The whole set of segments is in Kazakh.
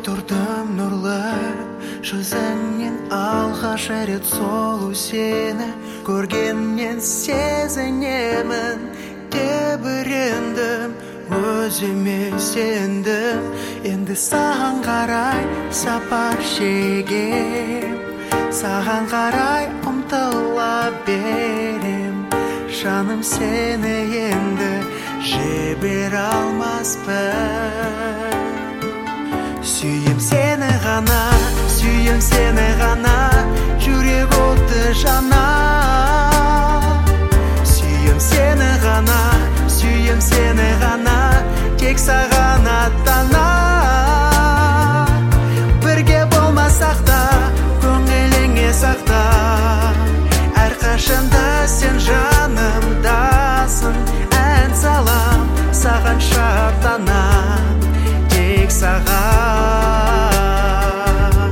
тұрдым нұрлы жүзіңнен алғаш рет сұлу сені көргеннен сезінемін тебірендім өзіме сендім енді саған қарай сапар шегем саған қарай ұмтыла берем жаным сені енді жібере алмаспын сүйем сені ғана жүрек оты жана сүйем сені ғана тек саған аттана бірге болмасақ та көңіліңе сақта әрқашанда сен жанымдасың ән салам саған шаттанам тек саған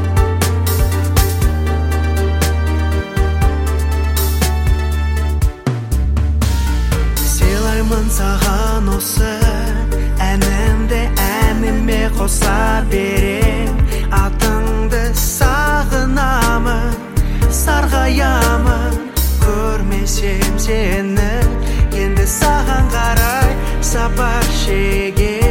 сыйлаймын саған осы әнімді әніме қоса берем атыңды сағынамын сарғаямын көрмесем сені енді саған қарай сапар шегем